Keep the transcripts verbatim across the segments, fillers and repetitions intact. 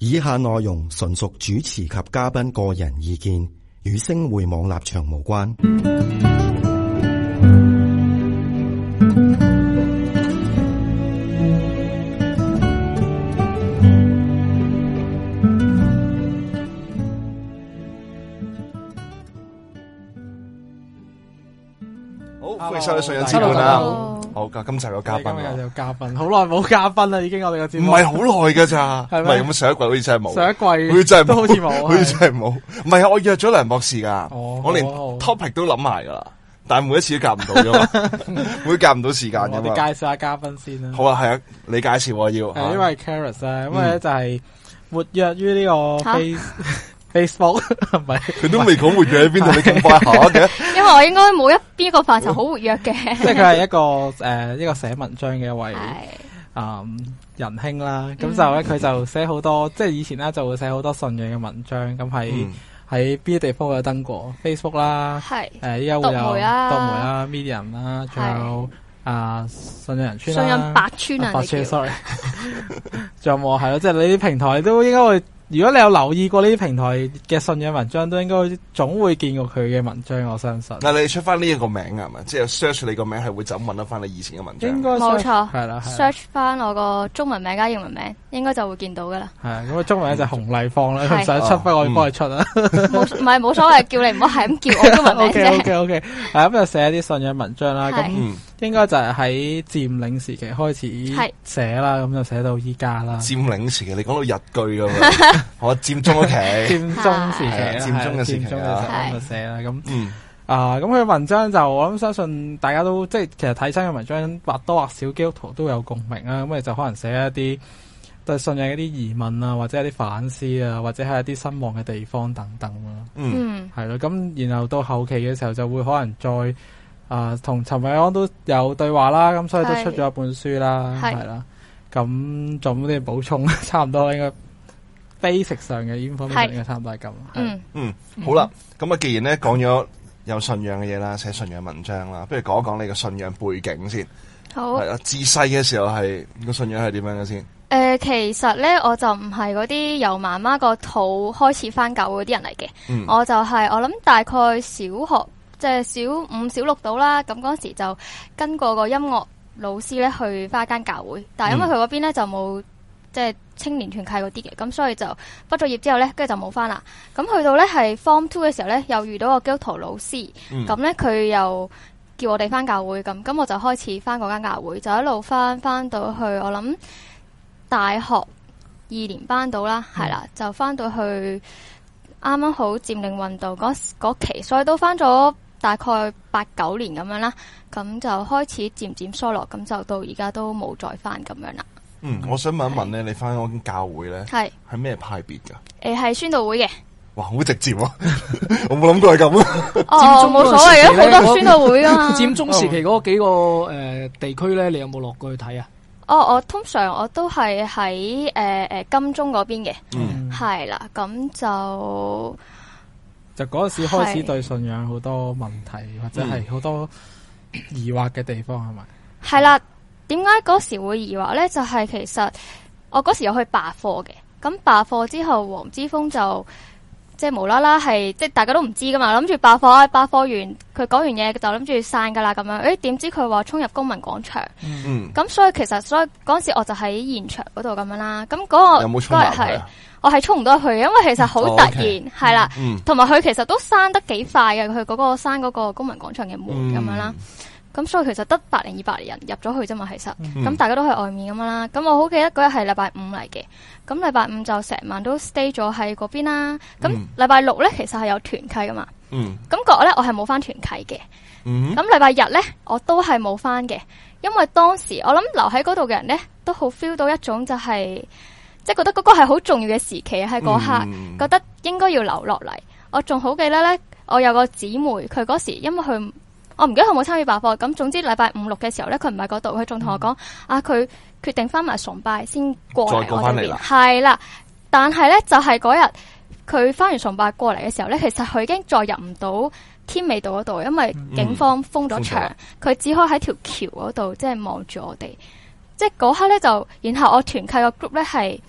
以下內容純屬主持及嘉賓個人意見，與星匯網立場無關。 好，歡迎收睇信仰之本啦。好，今集有嘉賓， 今日有嘉賓，好耐冇嘉賓啦，已經我哋個節目唔係好耐噶咋， 係咪咁上一季好似真係冇， 上一季好似真係冇， 都好似冇， 好似真係冇。唔係啊，我約咗梁博士噶， 哦、 我連 topic 都諗埋噶啦，但係每一次都夾唔到噶嘛，每夾唔到時間噶嘛。 我哋介紹下嘉賓先啦。 好啊，係啊，你介紹我要。 係因為 Charis 啊，咁咧就係活躍於呢個 Face Facebook 係咪？ 佢都未講活躍喺邊度，你咁快下嘅？ 因為我應該冇一邊個範疇好活躍嘅， 即係佢係一個誒一個寫文章嘅一位啊仁兄啦。咁就咧佢就寫好多，即係以前咧就會寫好多信仰嘅文章。咁喺喺邊啲地方有登過 Facebook 啦， 係誒依家會有讀媒啦、 讀媒啦、Medium 啦，仲有啊信仰人村啦、 信仰百村啊， 百村 sorry， 仲有冇係咯？即係你啲平台都應該會。如果你有留意過呢啲平台嘅信仰文章，都應該總會見過佢嘅文章，我相信。 嗱，你出翻呢一個名係咪？即係 search 你個名係會就揾得翻你以前嘅文章。 應該冇錯， 係啦 search 翻我個中文名加英文名，應該就會見到噶啦。 係咁，中文名就洪麗芳啦，佢唔使出，不過我幫佢出啦。 冇唔係冇所謂，叫你唔好係咁叫我中文名啫。 O K O K O K， 係咁就寫一啲信仰文章啦。咁應該就係喺佔領時期開始寫啦，咁就寫到依家啦。 佔領時期，你講到日據噶嘛？我佔中嗰期， 佔中時期， 佔中嘅時期啦，咁就寫啦。咁啊，咁佢文章就我諗相信大家都即係其實睇親嘅文章或多或少基督徒都有共鳴啦。咁你就可能寫一啲對信仰一啲疑問啊，或者一啲反思啊，或者係一啲失望嘅地方等等啦。 嗯， 係咯。咁然後到後期嘅時候就會可能再。啊，同陳韋安都有對話啦，咁所以都出咗一本書啦，係啦。咁仲有冇啲補充？差唔多應該 basic 上嘅 information 應該差唔多係咁。 嗯嗯，好啦，咁啊，既然咧講咗有信仰嘅嘢啦，寫信仰文章啦，不如講一講你嘅信仰背景先。 好。係啊，自細嘅時候係個信仰係點樣嘅先？誒、 呃，其實咧我就唔係嗰啲由媽媽個肚開始返教會嗰啲人嚟嘅，嗯、我就係、是、我諗大概小學。即係小五、小六到啦，咁嗰時就跟過個音樂老師咧去返間教會，但係因為佢嗰邊咧就冇即係青年團契嗰啲嘅，咁所以就畢咗業之後咧，跟住就冇返啦。咁去到咧係 Form Two 嘅時候咧，又遇到個基督徒老師，咁咧佢又叫我哋返教會，咁咁我就開始返嗰間教會，就一路返返到去我諗大學二年班到啦，係啦、嗯，就返到去啱啱好佔領運動嗰嗰期，所以都返咗。大概八九年咁樣啦，咁就開始漸漸疏落，咁就到而家都冇再翻咁樣啦。 嗯，我想問一問咧，你翻嗰間教會咧，係係咩派別噶？ 誒，係宣道會嘅。 哇，好直接啊！我冇諗過係咁啊。 哦，冇所謂嘅，好多宣道會噶嘛。 佔中時期嗰幾個誒地區咧，你有冇落過去睇啊？ 哦，我通常我都係喺誒誒金鐘嗰邊嘅，嗯，係啦，咁就。 就嗰陣時開始對信仰好多問題，或者係好多疑惑嘅地方係咪？ 係啦，點解嗰時會疑惑咧？就係、是、其實我嗰時有去罷課嘅，咁罷課之後，黃之鋒就即係無啦啦係，即係大家都唔知噶嘛，諗住罷課，罷課完佢講完嘢就諗住散噶啦咁樣，誒點知佢話衝入公民廣場，嗯，咁所以其實所以嗰陣時我就喺現場嗰度咁樣啦，咁嗰、嗰個有冇衝入去啊？ 我係衝唔到去，因為其實好突然，係啦，同埋佢其實都閂得幾快嘅，佢嗰個閂嗰個公民廣場嘅門咁、嗯、樣啦。咁所以其實得百零二百人入咗去啫嘛，其實，咁、嗯、大家都喺外面咁樣啦。咁我好記得嗰日係禮拜五嚟嘅，咁禮拜五就成晚都 stay 咗喺嗰邊啦。咁禮拜六咧其實係有團契噶嘛，咁、嗯、嗰日咧我係冇翻團契嘅。咁禮拜日咧我都係冇翻嘅，因為當時我諗留喺嗰度嘅人咧都好 feel 到一種就係、是。即係覺得嗰個係好重要嘅時期，喺嗰刻、嗯、覺得應該要留落嚟。我仲好記得咧，我有個姊妹，佢嗰時因為佢，我唔記得佢冇參與罷課。咁總之禮拜五六嘅時候咧，佢唔喺嗰度，佢仲同我講、嗯、啊，佢決定翻埋崇拜先過嚟我哋邊。係啦，但係咧就係嗰日佢翻完崇拜過嚟嘅時候咧，其實佢已經再入唔到天美道嗰度，因為警方封咗場，佢、嗯、只可以喺條橋嗰度即係望住我哋。即係嗰刻咧就，然後我團契個 group 咧係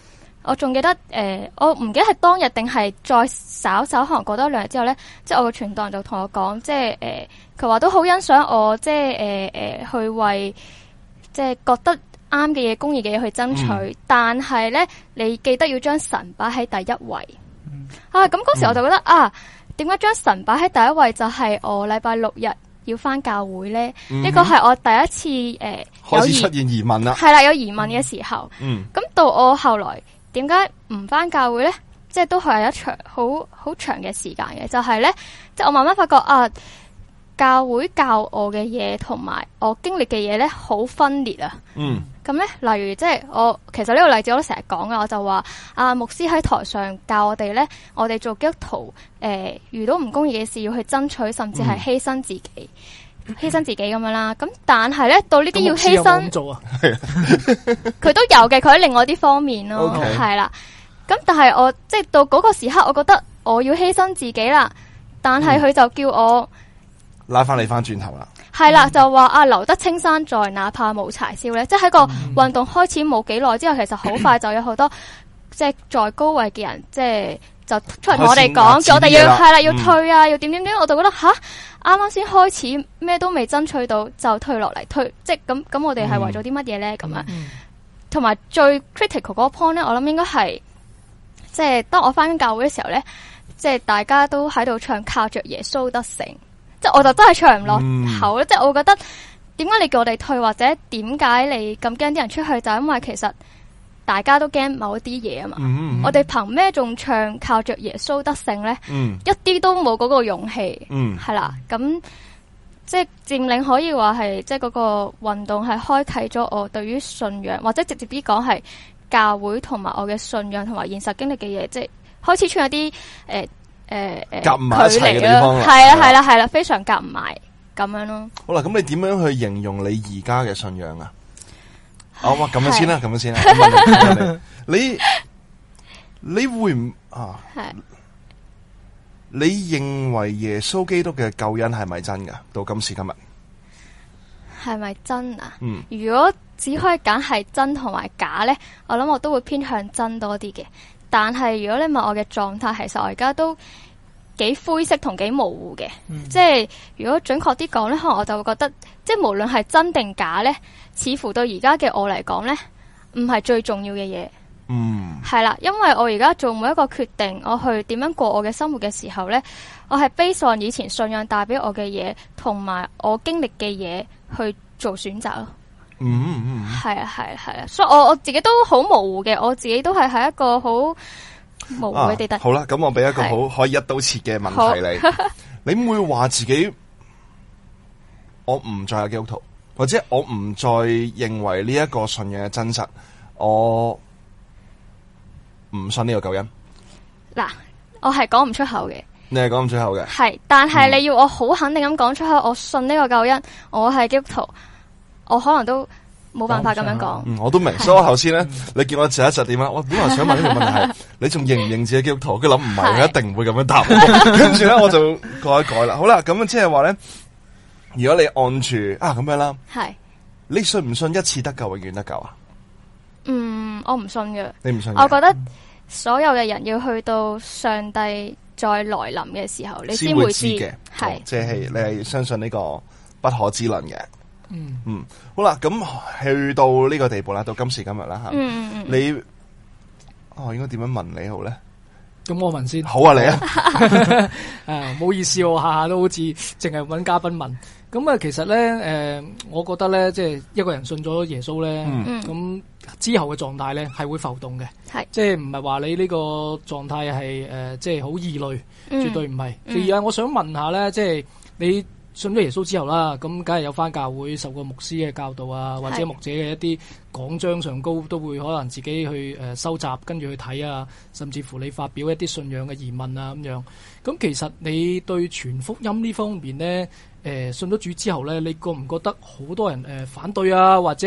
我仲記得誒、呃，我唔記得係當日定係再稍稍可能過多兩日之後咧，即係我個傳道人就同我講，即係誒，佢話都好欣賞我，即係誒誒去為即係覺得啱嘅嘢、公義嘅嘢去爭取，嗯、但係咧，你記得要將神擺喺第一位。嗯、啊，咁嗰時我就覺得、嗯、啊，點解將神擺喺第一位就係我禮拜六日要翻教會咧？呢個係我第一次誒、呃、 開始出現疑問啦。 係啦，有疑問嘅時候。嗯。咁到我後來。點解唔翻教會咧？即係都係一場好好長嘅時間嘅，就係、是、咧，即係我慢慢發覺啊，教會教我嘅嘢同埋我經歷嘅嘢咧，好分裂啊。嗯。咁咧，例如即係我其實呢個例子我都成日講噶，我就話啊，牧師喺台上教我哋咧，我哋做基督徒誒、呃，遇到唔公義嘅事要去爭取，甚至係犧牲自己。嗯犧牲自己咁樣啦，咁但係咧到呢啲要犧牲，佢都有嘅，佢喺另外啲方面咯，係啦。咁但係我即係到嗰個時刻，我覺得我要犧牲自己啦，但係佢就叫我拉翻你翻轉頭啦。 係啦，就話啊，留得青山在，哪怕冇柴燒咧。即係喺個運動開始冇幾耐之後，其實好快就有好多即係在高位嘅人，即係就出嚟同我哋講，叫我哋要係啦，要退啊，嗯、要點點點，我就覺得吓。啱啱先開始，咩都未爭取到就退落嚟，退即係咁咁，我哋係為咗啲乜嘢咧？咁樣，同埋最 critical 嗰個 point 咧，我諗應該係即係當我翻教會嘅時候咧，即係大家都喺度唱靠着耶穌得勝，即係我就真係唱唔落口咧。嗯、即係我覺得點解你叫我哋退，或者點解你咁驚啲人出去，就因為其實大家都驚某一啲嘢啊嘛。嗯嗯、我哋憑咩仲唱靠着耶穌得勝咧？嗯、一啲都冇嗰個勇氣。係、嗯、啦，咁即係佔領可以話係即係嗰個運動係開啟咗我對於信仰，或者直接啲講係教會同埋我嘅信仰同埋現實經歷嘅嘢，即係開始出現一啲誒誒誒夾唔埋一齊嘅地方啦。 係啦係啦係啦，非常夾唔埋咁樣咯。好啦， 咁你點樣去形容你而家嘅信仰啊？好，哇，咁樣先啦，咁樣先啦。你你會唔啊？係。你認為耶穌基督嘅救恩係咪真噶？到今時今日， 係咪真啊？嗯。如果只可以揀係真同埋假咧，我諗我都會偏向真多啲嘅。但係如果你問我嘅狀態，其實我而家都幾灰色同幾模糊嘅。嗯、即係如果準確啲講咧，可能我就會覺得，即係無論係真定假咧，似乎對而家嘅我嚟講咧，唔係最重要嘅嘢。嗯，係啦，因為我而家做每一個決定，我去點樣過我嘅生活嘅時候咧，我係 base on以前信仰帶俾我嘅嘢，同埋我經歷嘅嘢去做選擇咯。嗯嗯，係啊係啊係啊，所以我我自己都好模糊嘅，我自己都係喺一個好模糊嘅地帶。 好啦，咁我俾一個好可以一刀切嘅問題你，你唔會話自己我唔再係基督徒，或者我唔再認為呢一個信仰嘅真實，我唔信呢個救恩。 嗱，我係講唔出口嘅。 你係講唔出口嘅。係， 但係你要我好肯定咁講出口，我信呢個救恩，我係基督徒，我可能都冇辦法咁樣講。 嗯，我都明。所以我頭先咧，你見我窒一窒點啊？我本來想問呢個問題係，你仲認唔認自己基督徒？佢諗唔係，佢一定唔會咁樣答。跟住咧，我就改一改啦。好啦，咁即係話咧，如果你按住啊咁樣啦，係，你信唔信一次得救永遠得救啊？ 嗯，我唔信嘅。 你唔信？ 我覺得所有嘅人要去到上帝再來臨嘅時候，你先會知嘅。係， 即係你係相信呢個不可知論嘅。嗯嗯，好啦，咁去到呢個地步啦，到今時今日啦吓。嗯嗯你，哦，應該點樣問你好咧？ 咁我問先。 好啊，你啊。 誒，唔好意思，我下下都好似淨係揾嘉賓問。咁啊，其實咧，誒、呃，我覺得咧，即係一個人信咗耶穌咧，咁、嗯、之後嘅狀態咧係會浮動嘅，係即係唔係話你呢個狀態係誒，即係好異類，嗯、絕對唔係。而家、嗯、我想問下咧，即係你信咗耶穌之後啦，咁梗係有返教會受過牧師嘅教導啊，或者牧者嘅一啲講章上高都會可能自己去誒收集，跟住去睇啊，甚至乎你發表一啲信仰嘅疑問啊咁樣。咁其實你對傳福音呢方面咧？誒、呃，信咗主之後咧，你覺唔覺得好多人誒、呃、反對啊，或者係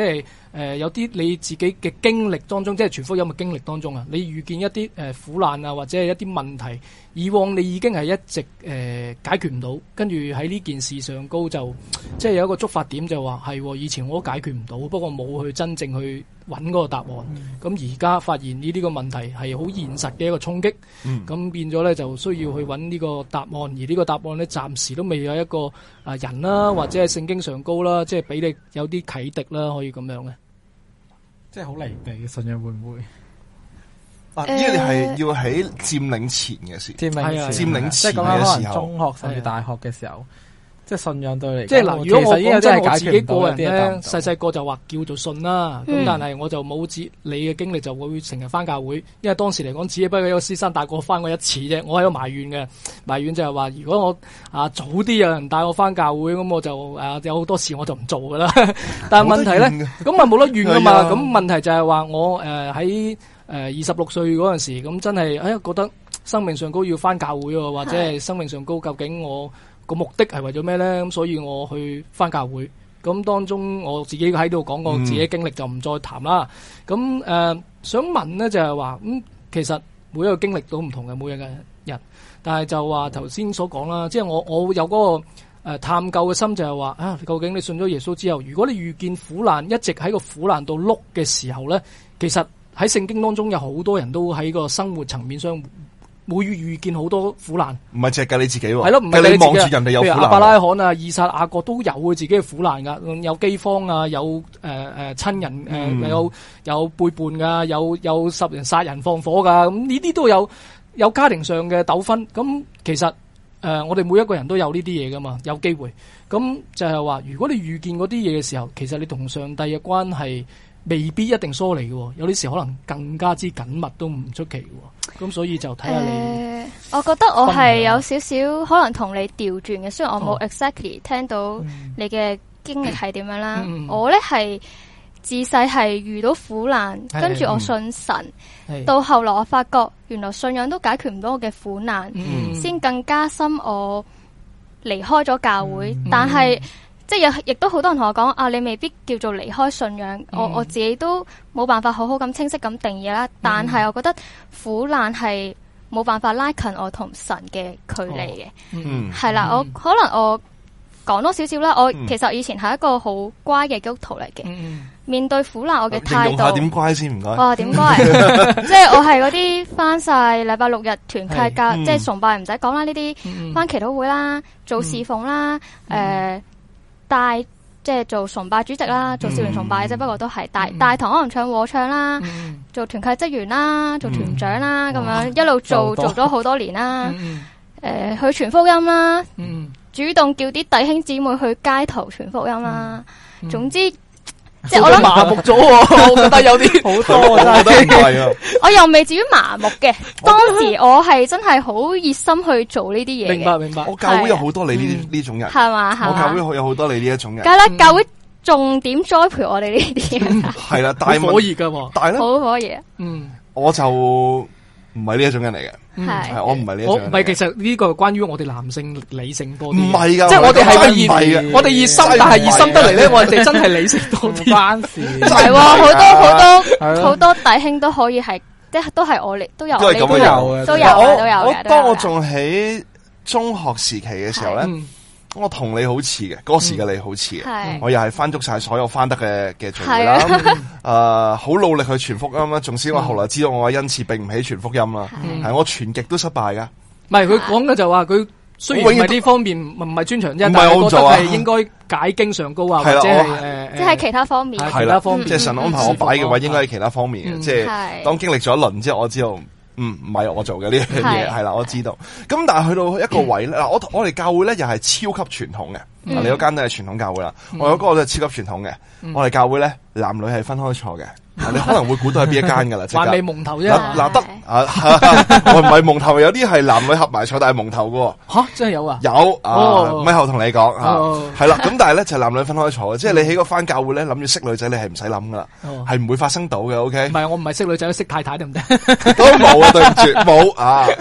誒有啲你自己嘅經歷當中，即係傳福音嘅經歷當中啊，你遇見一啲誒苦難啊，或者係一啲問題，以往你已經係一直誒、呃、解決唔到，跟住喺呢件事上高就即係有一個觸發點，就話係以前我都解決唔到，不過冇去真正去揾嗰個答案。咁而家發現呢啲個問題係好現實嘅一個衝擊，咁、嗯、變咗咧就需要去揾呢個答案，而呢個答案咧暫時都未有一個啊人啦，或者係聖經上高啦，即係俾你有啲啟迪啦，可以咁樣嘅。 即係好離地嘅信仰會唔會？ 啊，呢個係要喺佔領前嘅事，佔領佔領前嘅時候， 即係講緊可能中學甚至大學嘅時候。即係信仰對你， 即係嗱，如果我講真係我自己個人咧，細細個就話叫做信啦，咁、嗯、但係我就冇知你嘅經歷就會成日翻教會，因為當時嚟講只係不過一個師生帶我翻過一次啫，我喺度埋怨嘅，埋怨就係話如果我啊早啲有人帶我翻教會，咁我就啊有好多事我就唔做噶啦。但係問題咧，咁啊冇得怨噶嘛，咁問題就係話我誒喺誒二十六歲嗰陣時，咁真係哎呀覺得生命上高要翻教會喎，或者係生命上高究竟我個目的係為咗咩咧？咁所以我去翻教會。咁當中我自己喺度講過自己經歷就唔再談啦。咁、嗯、誒、呃、想問咧就係話咁其實每一個經歷都唔同嘅，每一個人。但係就話頭先所講啦，即係我我有嗰、那個、呃、探究嘅心就係話啊，究竟你信咗耶穌之後，如果你遇見苦難，一直喺個苦難度碌嘅時候咧，其實喺聖經當中有好多人都喺個生活層面上會遇見好多苦難，唔係淨係計你自己喎，係咯，唔係你望住人哋有苦難，譬如亞伯拉罕啊、以撒、雅各都有佢自己嘅苦難噶，有饑荒啊，有誒誒親人誒、嗯呃、有有背叛噶，有有十人殺人放火噶，咁呢啲都有有家庭上嘅糾紛。咁其實誒、呃、我哋每一個人都有呢啲嘢噶嘛，有機會。咁就係話，如果你遇見嗰啲嘢嘅時候，其實你同上帝嘅關係未必一定疏離嘅，有啲時可能更加之緊密都唔出奇嘅。咁所以就睇下你、 呃。我覺得我係有少少可能同你調轉嘅，雖然我冇 exactly 聽到你嘅經歷係點樣啦。嗯、我咧係自細係遇到苦難，嗯、跟住我信神，嗯、到後來我發覺原來信仰都解決唔到我嘅苦難，先、嗯、更加深我離開咗教會。嗯、但係即係有亦都好多人同我講啊，你未必叫做離開信仰。嗯、我我自己都冇辦法好好咁清晰咁定義啦。嗯、但係我覺得苦難係冇辦法拉近我同神嘅距離嘅。嗯，係啦，我可能我講多少少啦。我其實以前係一個好乖嘅基督徒嚟嘅。嗯、面對苦難，我嘅態度。形容下點乖先唔該。哇，點乖？即係我係嗰啲翻晒禮拜六日團契教，嗯、即係崇拜唔使講啦。呢啲翻祈禱會啦，做侍奉啦，誒、嗯。呃帶即係做崇拜主席啦，做少年崇拜啫，嗯、不過都係帶帶堂可能唱和唱啦，嗯、做團契職員啦，做團長啦，咁、嗯、樣一路做做咗好多年啦。誒、嗯呃，去傳福音啦，嗯、主動叫啲弟兄姊妹去街頭傳福音啦。嗯、總之。即係我諗麻木咗，我覺得有啲好多，我覺得唔係啊。我又未至於麻木嘅，當時我係真係好熱心去做呢啲嘢。明白明白。我教會有好多你呢呢種人，係嘛？我教會有好多你呢一種人。梗係啦，教會重點栽培我哋呢啲。係啦，但係火熱噶，但係咧好火熱。嗯，我就唔係呢一種人嚟嘅。係，我唔係呢一種。唔係，其實呢個關於我哋男性理性多啲。唔係噶，即係我哋係熱，我哋熱心，但係熱心得嚟咧，我哋真係理性多啲。關事係，好多好多好多弟兄都可以係，即係都係我哋都有，都係咁樣有嘅，都有都有嘅。當我仲喺中學時期嘅時候咧，我同你好似嘅，嗰時嘅你好似嘅，我又係翻足晒所有翻得嘅嘅聚會啦，誒，好努力去傳福音啦。縱使我後來知道我嘅恩賜並唔起傳福音啦，係我傳極都失敗噶。唔係佢講嘅就話佢雖然唔係呢方面唔唔係專長啫，但係我覺得係應該解經上高啊，或者係誒，即係其他方面，其他方面，即係神安排我擺嘅話，應該係其他方面嘅。即係當經歷咗一輪之後，我知道。嗯，唔係我做嘅呢樣嘢，係啦，我知道。咁但係去到一個位咧，嗱，我我哋教會咧又係超級傳統嘅，你嗰間都係傳統教會啦，我嗰個都係超級傳統嘅。我哋教會咧男女係分開坐嘅，你可能會估到係邊一間噶啦，還未蒙頭啫。嗱得啊，我唔係蒙頭，有啲係男女合埋坐，但係蒙頭噶。吓，真係有啊？有啊，咪後同你講吓，係啦。咁但係咧就男女分開坐嘅，即係你喺個翻教會咧諗住識女仔，你係唔使諗噶啦，係唔會發生到嘅。O K，唔係我唔係識女仔，識太太得唔得？都冇啊，對唔住，冇啊。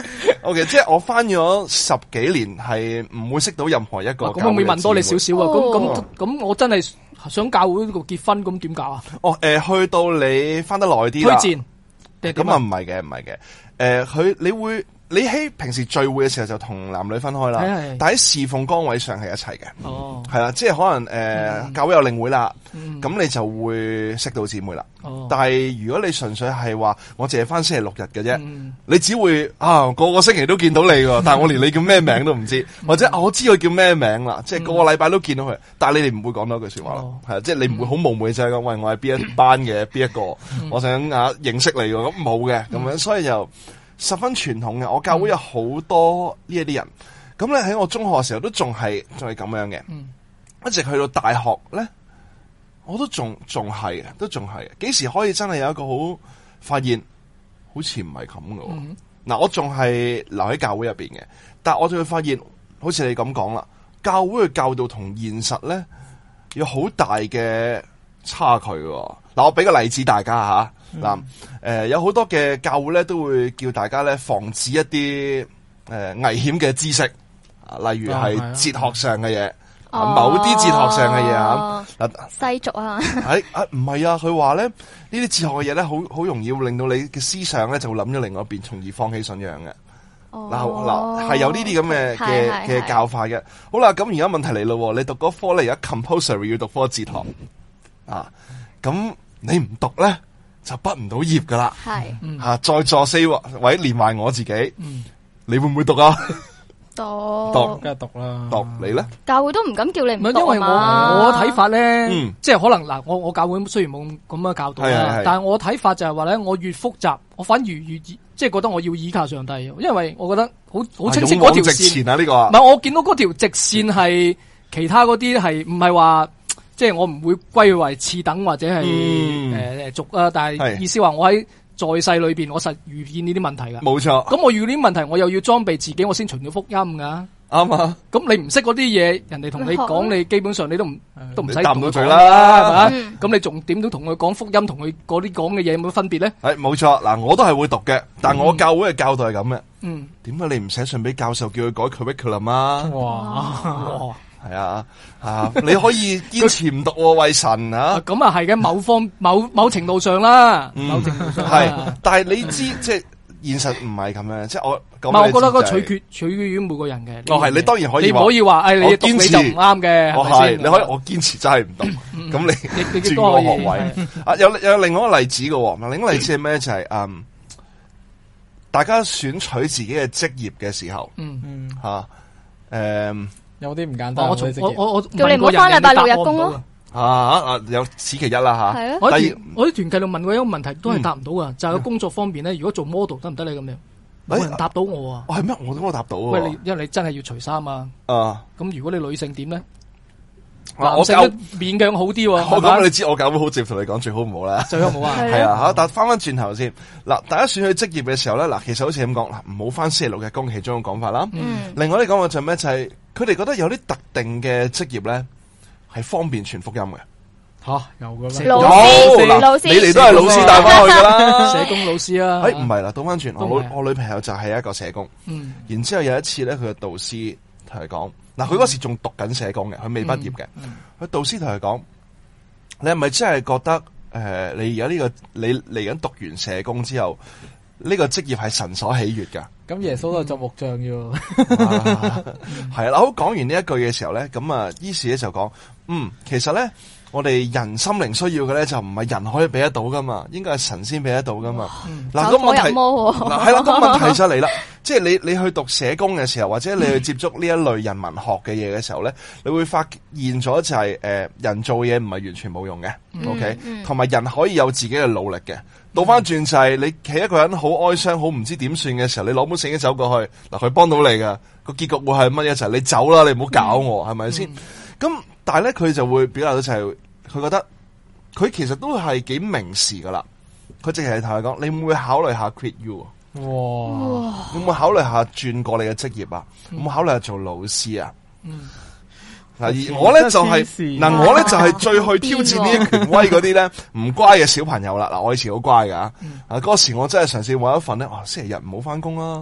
OK， 即係我翻咗十幾年，係唔會識到任何一個。 咁我會問多你少少啊。咁咁咁，我真係想教會呢度結婚，咁點搞啊？ 哦，誒、呃，去到你翻得耐啲啦。 推薦， 咁啊唔係嘅，唔係嘅。誒、呃，佢你會。你喺平時聚會嘅時候就同男女分開啦，是是但喺侍奉崗位上係一齊嘅， 哦， 係啦，即係可能誒、呃嗯、教會有領會啦，咁、嗯、你就會識到姊妹啦。哦、但係如果你純粹係話我淨係翻星期六日嘅啫，嗯、你只會啊個個星期都見到你喎，但係我連你叫咩名都唔知，嗯、或者、啊、我知佢叫咩名啦，即係個個禮拜都見到佢，但係你哋唔會講多句說話咯，係啊、哦，即係你唔會好冒昧就係講喂我係邊一班嘅邊一個，嗯、我想啊認識你喎，咁冇嘅咁樣，所以就。十分傳統嘅，我教會有好多呢一啲人，咁咧喺我中學嘅時候都仲係仲係咁樣嘅，嗯、一直去到大學咧，我都仲仲係嘅，都仲係嘅。幾時可以真係有一個好發現，好似唔係咁嘅？嗱、嗯啊，我仲係留喺教會入邊嘅，但係我就會發現，好似你咁講啦，教會嘅教導同現實咧有好大嘅差距。嗱、啊，我俾個例子大家吓。嗱，誒、嗯呃，有好多嘅教會咧，都會叫大家咧防止一啲誒、呃、危險嘅知識，啊，例如係哲學上嘅嘢，哦、啊，某啲哲學上嘅嘢啊，嗱， 世俗啊， 係啊，唔係啊，佢話咧呢啲哲學嘅嘢咧，好好容易會令到你嘅思想咧就會諗咗另外一邊，從而放棄信仰嘅。嗱嗱、哦，係有呢啲咁嘅嘅嘅教法嘅。好啦，咁而家問題嚟咯，你讀嗰科咧，而家 compulsory 要讀科哲學，啊，咁你唔讀咧？就畢唔到業噶啦，係吓在座四位連埋我自己，嗯、你會唔會讀啊？ 讀讀梗係讀啦， 讀你咧？ 教會都唔敢叫你唔讀， 因為我我睇法咧， 嗯、 即係可能嗱，我我教會雖然冇咁嘅教導啦，是是是但係我睇法就係話咧，我越複雜，我反而越越即係覺得我要依靠上帝，因為我覺得好好清晰嗰條線啊，呢、這個唔係我見到嗰條直線係其他嗰啲係唔係話。即係我唔會歸為次等或者係誒誒俗啊，但係意思話我喺在，在世裏邊，我實遇見呢啲問題噶。 冇錯。咁我遇呢啲問題，我又要裝備自己，我先傳到福音噶。 啱啊。咁你唔識嗰啲嘢，人哋同你講，你基本上你都唔都唔使答唔到嘴啦，係咪？ 咁你仲點都同佢講福音，同佢嗰啲講嘅嘢有冇分別咧？ 係冇錯。嗱，我都係會讀嘅，但我教會嘅教導係咁嘅。嗯。點解你唔寫信俾教授叫佢改 curriculum 啊？哇！係啊，啊你可以堅持唔讀為神啊？ 咁啊係嘅，某方某某程度上啦， 嗯、 某程度上係，但係你知即係現實唔係咁樣，即係我。唔係，我覺得個取決取決於每個人嘅。 哦，係你當然可以， 你唔可以話誒，你讀你就唔啱嘅。 我係你可以，我堅持真係唔讀，咁你轉個學位。啊，有有另外一個例子嘅，嗱，另一個例子係咩？就係嗯，大家選取自己嘅職業嘅時候，嗯嗯吓，誒。 有啲唔簡單， 我我我我叫你唔好翻禮拜六日工咯。 啊啊，有此其一啦吓。係啊。 我喺我喺團契度問過一個問題，都係答唔到噶。就係個工作方面咧，如果做 model 得唔得你咁樣？冇人答到我啊。 係咩？我都我答到。 喂，你因為你真係要除衫啊。啊。咁如果你女性點咧？ 我教勉強好啲。 我咁你知我教會好直接同你講，最好唔好啦。 最好唔好啊。 係啊吓，但係翻翻轉頭先嗱，大家選取職業嘅時候咧，嗱，其實好似咁講，嗱，唔好翻星期六嘅工，其中一個講法啦。嗯。另外你講嘅就係咩？就係。佢哋覺得有啲特定嘅職業咧，係方便傳福音嘅。 吓，有嘅咩？ 老師，老師， 你嚟都係老師帶翻去噶啦。 社工老師啊。 誒，唔係啦，倒翻轉，我我女朋友就係一個社工。嗯。然之後有一次咧，佢嘅導師同佢講，嗱，佢嗰時仲讀緊社工嘅，佢未畢業嘅。佢導師同佢講，你係咪真係覺得誒，你而家呢個你嚟緊讀完社工之後，呢個職業係神所喜悅噶？ 咁耶穌都係做木匠嘅， 係啦。好，講完呢一句嘅時候咧，咁啊，於是咧就講，嗯，其實咧，我哋人心靈需要嘅咧，就唔係人可以俾得到噶嘛，應該係神先俾得到噶嘛。嗱，咁問題，嗱係啦，咁問題就嚟啦，即係你你去讀社工嘅時候，或者你去接觸呢一類人文學嘅嘢嘅時候咧，你會發現咗就係誒，人做嘢唔係完全冇用嘅，OK，同埋人可以有自己嘅努力嘅。倒翻轉就係你企一個人好哀傷、好唔知點算嘅時候，你攞本聖經走過去，嗱，佢幫到你噶，個結局會係乜嘢？就係你走啦，你唔好搞我，係咪先？咁但係咧，佢就會表達到就係，佢覺得佢其實都係幾明示噶啦。佢淨係同佢講，你會唔會考慮下 quit you？哇！會唔會考慮下轉過你嘅職業啊？會唔會考慮下做老師啊？嗯。嗱，而我咧就係、是、嗱，我咧就係、是、最去挑戰呢啲權威嗰啲咧唔乖嘅小朋友啦。嗱，我以前好乖噶，啊嗰、嗯、時我真係嘗試搵一份咧，哇，星期日唔好翻工啦，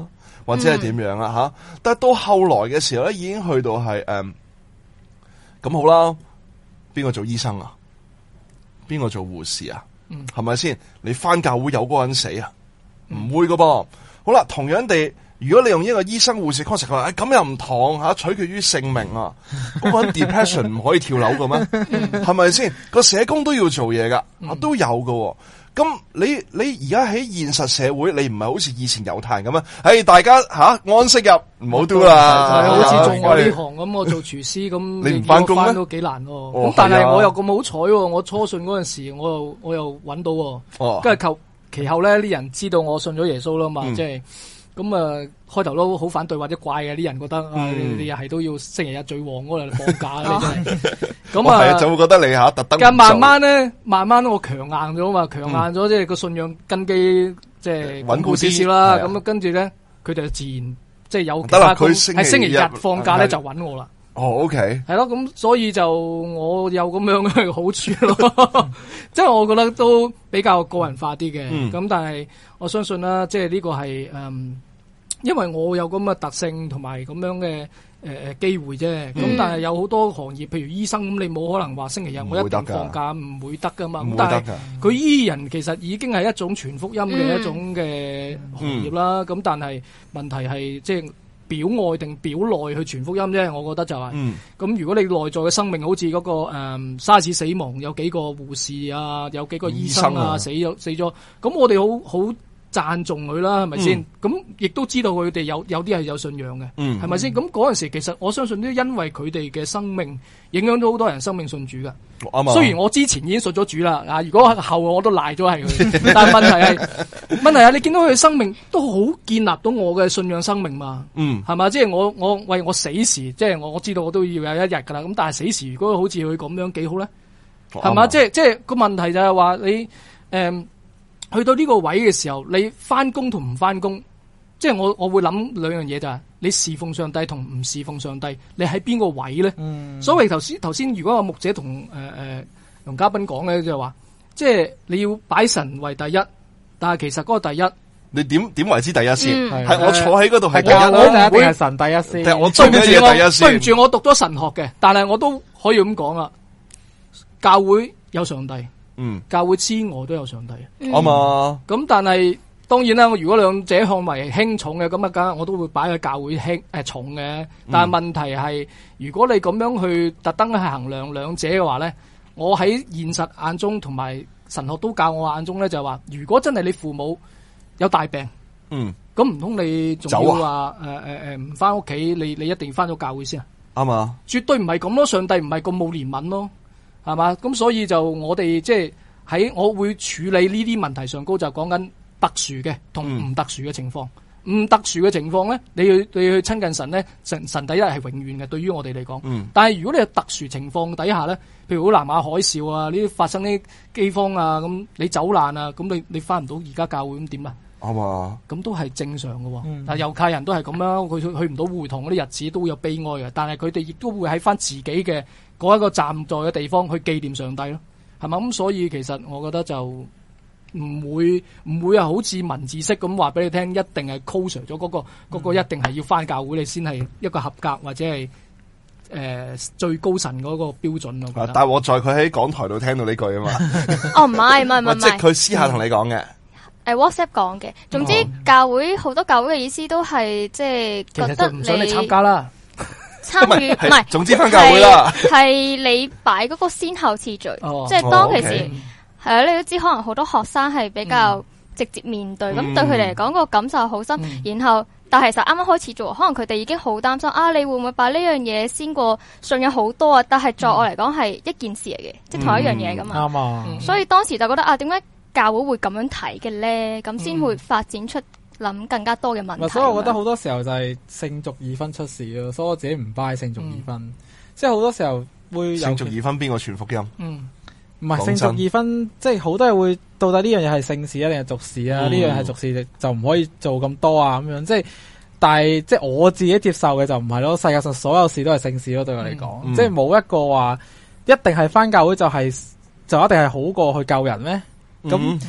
或者係點樣啊吓、嗯？但係到後來嘅時候咧，已經去到係誒咁好啦。邊個做醫生啊？邊個做護士啊？係咪先？你返教會有嗰個人死啊？唔、嗯、會噶噃。好啦，同樣地，如果你用一個醫生護士 concept 話，咁、哎、又唔同吓，取決於性命啊。嗰個人 depression 唔可以跳樓噶咩？係咪先？個社工都要做嘢噶，啊都有噶。咁你你而家喺現實社會，你唔係好似以前猶太人咁啊？誒，大家吓、啊、安息日唔好 do 啦， 好似做我呢行咁，我做廚師咁， 你唔翻工咩？ 都幾難喎。咁、哦、但係我又咁好彩喎，我初信嗰陣時，我又我又揾到喎。跟住求其後咧，啲人知道我信咗耶穌啦嘛，即係咁啊，開頭都好反對或者怪嘅，啲人覺得啊、嗯哎，你又係都要星期日最旺嗰度放假咧，真係。咁啊，就會覺得你吓特登。但慢慢咧，慢慢我強硬咗嘛，強硬咗，即係個信仰根基即係穩固少少啦。咁啊，跟住咧，佢哋就自然即係有其他工喺星期日放假咧就揾我啦。 哦 ，OK， 係咯，咁所以就我有咁樣嘅好處咯，即係我覺得都比較個人化啲嘅。咁、嗯、但係我相信啦，即係呢個係誒、嗯，因為我有咁嘅特性同埋咁樣嘅。誒、呃、誒機會啫，咁、嗯、但係有好多行業，譬如醫生咁，你冇可能話星期日我一定放假，唔會得噶嘛。咁但係佢醫人其實已經係一種傳福音嘅一種嘅行業啦。咁、嗯、但係問題係即係表外定表內去傳福音啫。我覺得就係、是，咁、嗯、如果你內在嘅生命好似嗰、那個誒沙士死亡，有幾個護士啊，有幾個醫生啊，生啊死咗死咗，咁我哋好好。讚頌佢啦，係咪先？咁亦都知道佢哋有有啲係有信仰嘅，係咪先？咁嗰陣時，其實我相信都因為佢哋嘅生命影響到好多人生命信主噶。嗯、雖然我之前已經信咗主啦，啊，如果後我都賴咗係佢，但係問題係問題係你見到佢嘅生命都好建立到我嘅信仰生命嘛？嗯，係嘛？即係我我為我死時，即係我我知道我都要有一日噶啦。咁但係死時如果好似佢咁樣幾好咧？係嘛？即係即係個問題就係話你誒。嗯去到呢個位嘅時候，你翻工同唔翻工，即係我我會諗兩樣嘢就係你侍奉上帝同唔侍奉上帝，你喺邊個位咧？嗯、所謂頭先頭先，如果個牧者同誒誒同嘉賓講咧，就係話，即係你要擺神為第一，但係其實嗰個第一， 你點點為之第一先？係、 嗯、 我坐喺嗰度係第一， 我我一定係神第一先。 我做嘅嘢第一先。 對唔住，我讀咗神學嘅，但係我都可以咁講啦，教會有上帝。嗯，教會之外都有上帝， 啊嘛。 咁但係當然啦，我如果兩者看為輕重嘅，咁啊，梗係我都會擺喺教會輕誒重嘅。但係問題係，如果你咁樣去特登去衡量兩者嘅話咧，我喺現實眼中同埋神學都教我眼中咧，就係話，如果真係你父母有大病，嗯，咁唔通你仲要話誒誒誒唔翻屋企，你你一定要翻咗教會先啊？ 啱嘛， 絕對唔係咁咯，上帝唔係咁冇憐憫咯。係嘛？咁所以就我哋即係喺我會處理呢啲問題上高，就講緊特殊嘅同唔特殊嘅情況。唔、嗯、特殊嘅情況咧，你去你去親近神咧，神神第一係永遠嘅。對於我哋嚟講，嗯、但係如果你係特殊情況底下咧，譬如好南亞海嘯啊，呢啲發生啲饑荒啊，咁你走難啊，咁你你翻唔到而家教會咁點啊？ 啱嘛？咁都係正常嘅。嗯、但係猶太人都係咁啦，佢去唔到會堂嗰啲日子都會有悲哀嘅，但係佢哋亦都會喺翻自己嘅嗰一個站在嘅地方去紀念上帝咯，係嘛？咁所以其實我覺得就唔會唔會啊，好似文字式咁話俾你聽，一定係 close 咗嗰個嗰、嗰個一定係要翻教會你先係一個合格或者係誒、呃、最高神嗰個標準咯。 但係我在佢喺講台度聽到呢句啊嘛。 哦，唔係唔係唔係， 即係佢私下同你講嘅。 誒 WhatsApp 講嘅，總之教會好多教會嘅意思都係即係覺得你唔想你參加啦。 參與唔係， 總之翻教會啦， 係你擺嗰個先後次序，哦、即係當其時係啊、哦 okay ，你都知可能好多學生係比較直接面對，咁、嗯、對佢哋嚟講個感受好深。嗯、然後，但係其實啱啱開始做，可能佢哋已經好擔心啊，你會唔會擺呢樣嘢先過信有好多啊？但係在我嚟講係一件事嚟嘅，嗯、即係同一樣嘢噶嘛。啱啊、嗯！所以當時就覺得啊，點解教會會咁樣睇嘅咧？咁先會發展出。諗更加多嘅問題， 所以我覺得好多時候就係聖俗二分出事咯，所以我自己唔 buy 聖俗二分，嗯、即係好多時候會有聖俗二分邊個傳福音？嗯， 唔係聖俗二分，即係好多人會到底呢樣嘢係聖事啊定係俗事啊？呢、嗯、樣係俗事就唔可以做咁多啊咁樣，即係但係即係我自己接受嘅就唔係咯，世界上所有事都係聖事咯，對我嚟講，嗯、即係冇一個話一定係返教會就係、是、就一定係好過去救人咩？咁。嗯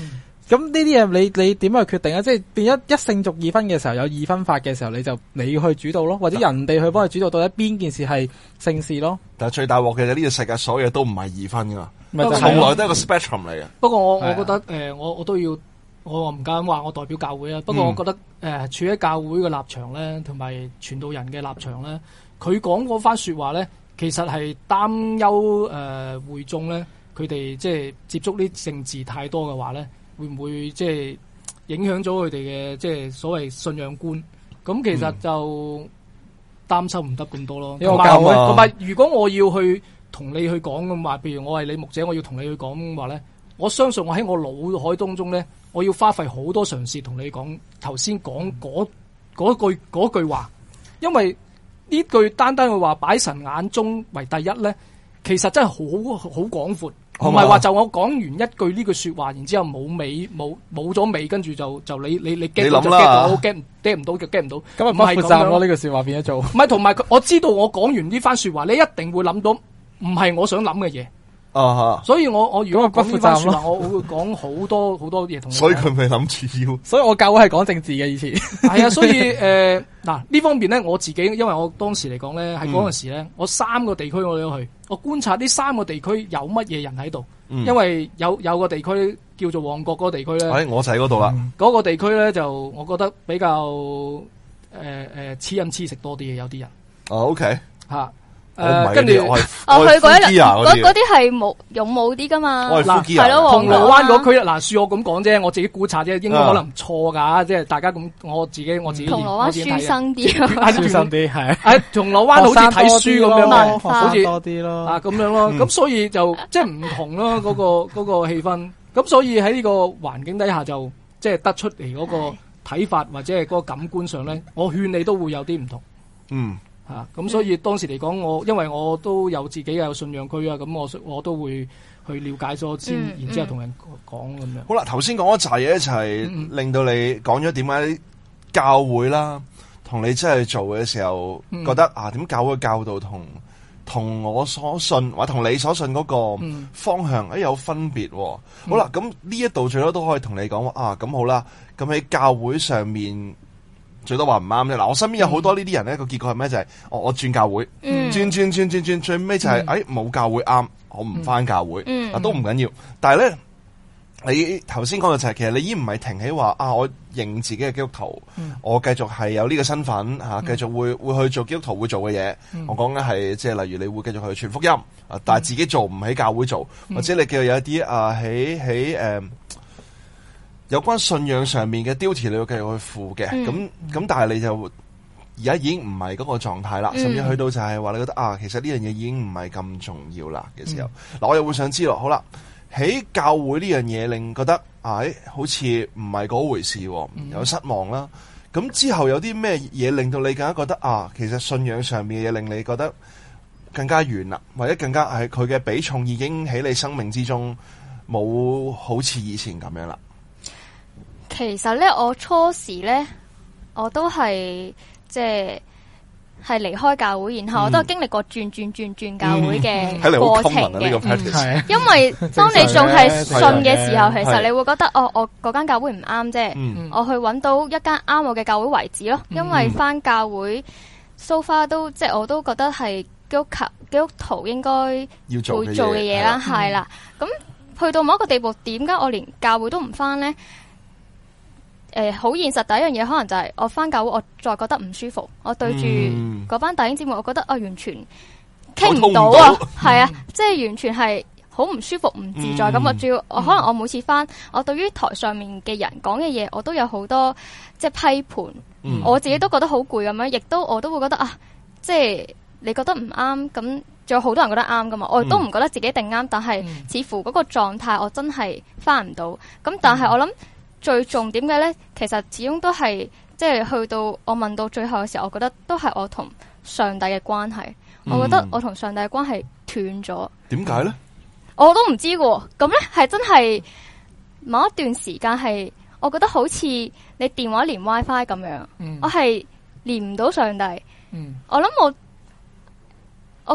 咁呢啲嘢你你點樣去決定啊？即係變咗一勝逐二分嘅時候，有二分法嘅時候，你就你要去主導咯，或者人哋去幫你主導，到底邊件事係勝事咯。 但係最大鑊嘅就呢個世界所有嘢都唔係二分噶， 咪就係從來都係一個 spectrum 嚟嘅。 不過我我覺得誒、呃，我我都要，我唔敢話我代表教會啊。不過我覺得誒、呃，處喺教會嘅立場咧，同埋傳道人嘅立場咧，佢講嗰番說話咧，其實係擔憂誒會眾咧，佢哋即係接觸啲政治太多嘅話咧，會唔會即係影響咗佢哋嘅即係所謂信仰觀？咁其實就擔心唔得咁多咯。同埋同埋，如果我要去同你去講咁話，譬如我係你牧者，我要同你去講咁話咧，我相信我喺我腦海當中咧，我要花費好多嘗試同你講頭先講嗰嗰句嗰句話，因為呢句單單嘅話擺神眼中為第一咧，其實真係好好廣闊，唔係話就我講完一句呢句說話，然之後冇尾冇冇咗尾，跟住就就你你你 get 到就 get 到 get 唔 get 唔到就 get 唔到， 咁啊唔係負責咯呢句說話變咗做， 唔係同埋我知道我講完呢番說話，你一定會諗到唔係我想諗嘅嘢。 啊！ 所以我我如果不負責任咯， 我會講好多好多嘢同你。 所以佢咪諗住要， 所以我教會係講政治嘅以前。 係啊，所以誒嗱呢方面咧，我自己因為我當時嚟講咧，喺嗰陣時咧，嗯、我三個地區我都去，我觀察呢三個地區有乜嘢人喺度，嗯、因為有有個地區叫做旺角嗰個地區咧， 哎，我就喺嗰度啦。 嗰、嗯、個地區咧就我覺得比較誒誒黐飲黐食多啲嘅，有啲人。 哦 OK 吓。 誒， 跟住我去嗰一嗰嗰啲係冇勇武啲噶嘛， 嗱係咯，銅鑼灣嗰區嗱，恕我咁講啫，我自己估察啫，應該可能唔錯噶，即係大家咁，我自己我自己銅鑼灣書生啲， 書生啲係， 喺銅鑼灣好似睇書咁樣，好似多啲咯， 啊咁樣咯，咁所以就即係唔同咯，嗰個嗰個氣氛，咁所以喺呢個環境底下就即係得出嚟嗰個睇法或者係嗰個感官上咧，我勸你都會有啲唔同，嗯。吓咁、啊，所以當時嚟講，我因為我都有自己有信仰區啊，咁我我都會去了解咗先，嗯、然之後同人講咁樣。 好啦，頭先講咗一紮嘢，就係令到你講咗點解教會啦，同你真係做嘅時候，嗯、覺得啊，點教會教導同同我所信或同你所信嗰個方向誒、嗯哎、有分別、哦。好啦，咁呢一度最多都可以同你講啊，咁好啦，咁喺教會上面。最多話唔啱啫，嗱我身邊有好多呢啲人咧，個、嗯、結果係咩？就係、是、我我轉教會，轉轉轉轉轉，最尾就係、是、誒冇教會啱，我唔翻教會，嗯、啊都唔緊要。但係咧，你頭先講嘅就係、是、其實你已經唔係停喺話啊，我認自己嘅基督徒，嗯、我繼續係有呢個身份嚇，繼、啊、續會會去做基督徒會做嘅嘢。嗯、我講嘅係即係例如你會繼續去傳福音啊，但係自己做唔喺教會做，嗯、或者你繼續有一啲啊喺喺誒。有關信仰上面嘅 duty 你要繼續去負嘅，咁咁、嗯、但係你就而家已經唔係嗰個狀態啦，嗯、甚至去到就係話你覺得啊，其實呢樣嘢已經唔係咁重要啦嘅時候，嗱、嗯、我又會想知咯，好啦，喺教會呢樣嘢令覺得啊，好似唔係嗰回事，嗯、有失望啦。咁之後有啲咩嘢令到你更加覺得啊，其實信仰上面嘅嘢令你覺得更加遠啦，或者更加係佢嘅比重已經喺你生命之中冇好似以前咁樣啦。 其實咧，我初時咧，我都係即係係離開教會，然後我都經歷過轉轉轉轉教會嘅過程嘅。因為當你仲係信嘅時候，其實你會覺得哦，我嗰間教會唔啱啫，嗯、我去揾到一間啱我嘅教會為止咯。嗯、因為返教會 so far 都即係我都覺得係基督徒基督徒應該要做會做嘅嘢啦，係啦。咁去到某一個地步，點解我連教會都唔返咧？誒，好、呃、現實第一樣嘢，可能就係我翻教會，我再覺得唔舒服。我對住嗰班弟兄姊妹，我覺得我完全傾唔到啊，係啊，即係完全係好唔舒服、唔自在咁。我主要，我可能我每次翻，我對於台上面嘅人講嘅嘢，我都有好多即係批判，嗯、我自己都覺得好攰咁樣，亦都我都會覺得啊，即係你覺得唔啱，咁仲有好多人覺得啱噶嘛，我都唔覺得自己一定啱，但係似乎嗰個狀態我真係翻唔到。咁但係我諗。最重點嘅咧，其實始終都係即係去到我問到最後嘅時候，我覺得都係我同上帝嘅關係。嗯、我覺得我同上帝嘅關係斷咗。點解咧？我都唔知喎。咁咧係真係某一段時間係，我覺得好似你電話連 WiFi 咁樣，嗯、我係連唔到上帝。嗯、我諗我，我覺得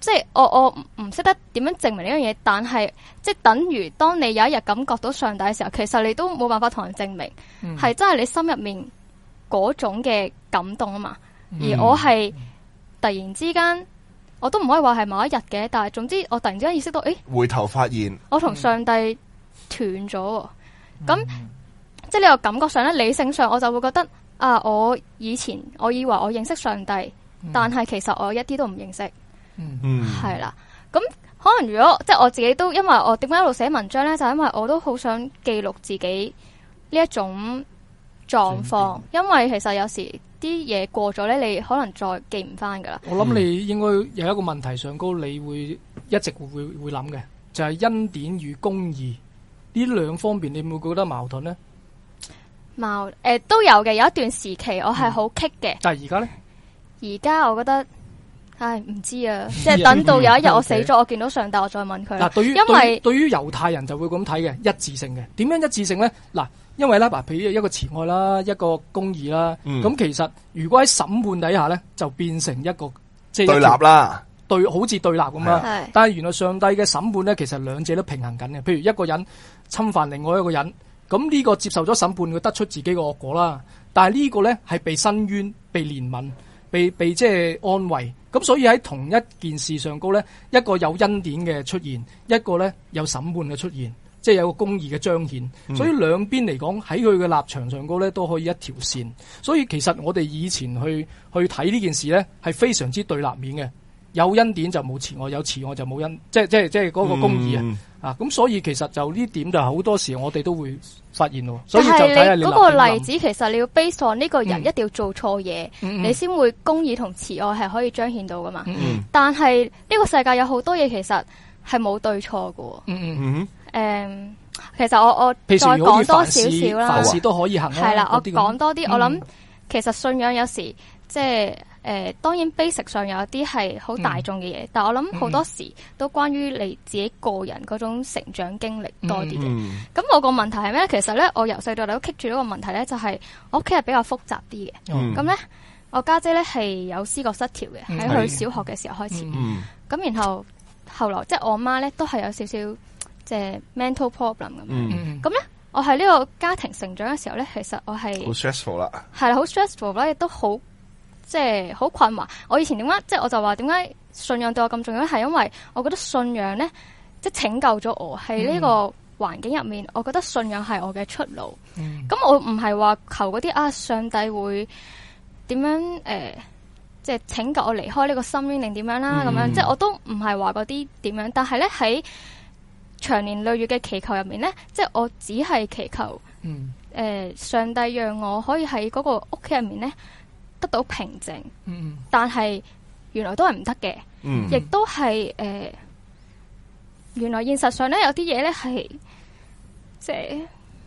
即係我我唔識得點樣證明呢樣嘢，但係即係等於當你有一日感覺到上帝嘅時候，其實你都冇辦法同人證明，係、嗯、真係你心入面嗰種嘅感動啊嘛。嗯、而我係突然之間，我都唔可以話係某一日嘅，但係總之我突然之間意識到，誒， 回頭發現我同上帝斷咗，咁、嗯、即係呢個感覺上咧，理性上我就會覺得啊，我以前我以為我認識上帝，嗯、但係其實我一啲都唔認識。嗯，係啦，咁可能如果即係我自己都，因為我點解一路寫文章咧，就係、因為我都好想記錄自己呢一種狀況，因為其實有時啲嘢過咗咧，你可能再記唔翻噶啦。 我諗你應該有一個問題上高，你會一直會會會諗嘅，就係、是、恩典與公義呢兩方面，你會唔會覺得矛盾呢？ 矛誒、呃、都有嘅，有一段時期我係好棘嘅， 但係而家咧， 而家我覺得。唉，唔知啊，即係等到有一日我死咗，我見到上帝，我再問佢。 嗱，對於因為對於猶太人就會咁睇嘅，一致性嘅。點樣一致性咧？嗱，因為咧，嗱，譬如一個慈愛啦，一個公義啦，咁、嗯、其實如果喺審判底下咧，就變成一個即係對立啦，對，好似對立咁啦。但係原來上帝嘅審判咧，其實兩者都平衡緊嘅。譬如一個人侵犯另外一個人，咁呢個接受咗審判，佢得出自己嘅惡果啦。但係呢個咧係被伸冤、被憐憫。被被即係安慰，咁所以喺同一件事上高咧，一個有恩典嘅出現，一個咧有審判嘅出現，即係有個公義嘅彰顯。嗯、所以兩邊嚟講喺佢嘅立場上高咧都可以一條線。所以其實我哋以前去去睇呢件事咧係非常之對立面嘅，有恩典就冇慈愛，有慈愛就冇恩，即係即係即係嗰個公義、嗯、啊！啊咁，所以其實就呢點就好多時我哋都會發現咯。所以就睇下你嗰個例子，其實你要 base on 呢個人一定要做錯嘢，嗯、你先會公義同慈愛係可以彰顯到噶嘛。嗯、但係呢個世界有好多嘢其實係冇對錯噶。嗯嗯嗯。誒，其實我我再講多少少啦， 凡事都可以行。 係啦，我講多啲。嗯、我諗其實信仰有時即係。誒、呃，當然 basic 上有一啲係好大眾嘅嘢，嗯、但係我諗好多時都關於你自己個人嗰種成長經歷多啲嘅。咁、嗯嗯、我個問題係咩？其實咧，我由細到大都 keep 住呢個問題咧，就係、是、我屋企係比較複雜啲嘅。咁咧、嗯，我家姐咧係有思覺失調嘅，喺佢、嗯、小學嘅時候開始。咁、嗯嗯、然後後來即係我媽咧都係有少少即係 mental problem 咁樣。咁咧、嗯嗯，我喺呢個家庭成長嘅時候咧，其實我係好 stressful 啦， 係啦，好 stressful 啦，亦都好。即係好困惑，我以前點解即係我就話點解信仰對我咁重要咧？係因為我覺得信仰咧，即係拯救咗我喺呢個環境入面，嗯、我覺得信仰係我嘅出路。咁、嗯、我唔係話求嗰啲啊，上帝會點樣誒、呃，即係拯救我離開呢個深淵定點樣啦？咁、嗯、樣即係我都唔係話嗰啲點樣，但係咧喺長年累月嘅祈求入面咧，即係我只係祈求誒、嗯呃，上帝讓我可以喺嗰個屋企入面咧。得到平靜，嗯、但係原來都係唔得嘅，亦、嗯、都係誒、呃，原來現實上咧有啲嘢咧係即係，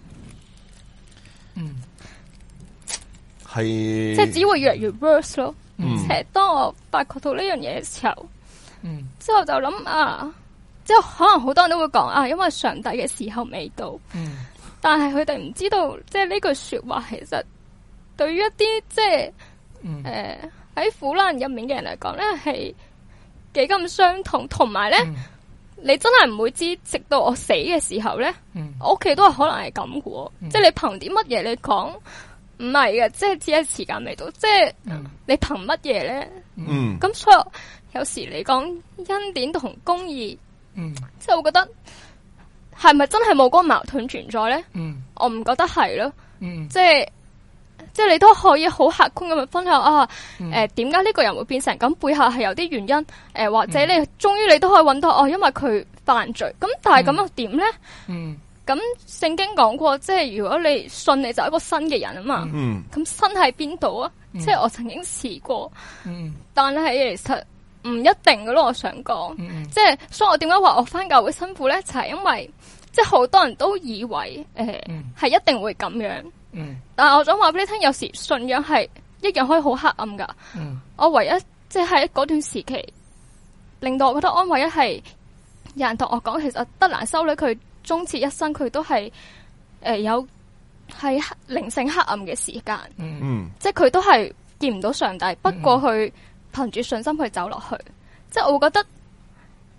嗯，係即係只會越嚟越 worse 咯。 嗯、 即係當我發覺到呢樣嘢嘅時候，嗯、之後就諗啊，之後可能好多人都會講啊，因為上帝嘅時候未到，嗯、但係佢哋唔知道，即係呢句說話其實對於一啲即係。誒，喺、呃、苦難入面嘅人嚟講咧，係幾咁傷痛，同埋咧，嗯、你真係唔會知，直到我死嘅時候咧，嗯、我屋企都係可能係咁嘅，嗯、即係你憑啲乜嘢你講？唔係嘅，即係只係時間未到，即係、嗯、你憑乜嘢咧？嗯，咁所以有時你講恩典同公義，嗯，即係我覺得係咪真係冇嗰個矛盾存在咧？嗯，我唔覺得係咯，嗯，即係。即係你都可以好客觀咁去分享啊，誒點解呢個人會變成咁？背後係有啲原因，誒、呃、或者你終於你都可以揾到哦，因為佢犯罪。咁但係咁又點咧？嗯，咁聖經講過，即係如果你信，你就係一個新嘅人啊嘛。嗯，咁新喺邊度啊？嗯、即係我曾經試過，嗯，但係其實唔一定噶咯。我想講，嗯、即係所以我點解話我返教會辛苦咧？就係、是、因為即係好多人都以為誒係、呃嗯、一定會咁樣。嗯，但係我想話俾你聽，有時信仰係一樣可以好黑暗噶。嗯，我唯一即係喺嗰段時期，令到我覺得安慰一係有人同我講，其實德蘭修女佢終此一生，佢都係誒、呃、有係靈性黑暗嘅時間。嗯，即係佢都係見唔到上帝，不過佢憑住信心去走落去。即係我會覺得